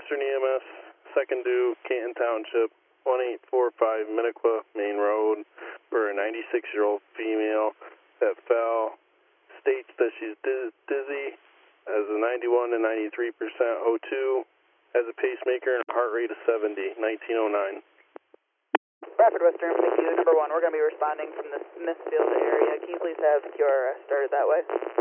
Western EMS, second due, Canton Township, 1845 Minnequa Main Road, for a 96-year-old female that fell. States that she's dizzy, has a 91 to 93% O2, has a pacemaker and a heart rate of 70, 1909. Bradford Western, thank you. Number 1, we're going to be responding from the Smithfield area. Can you please have your started that way?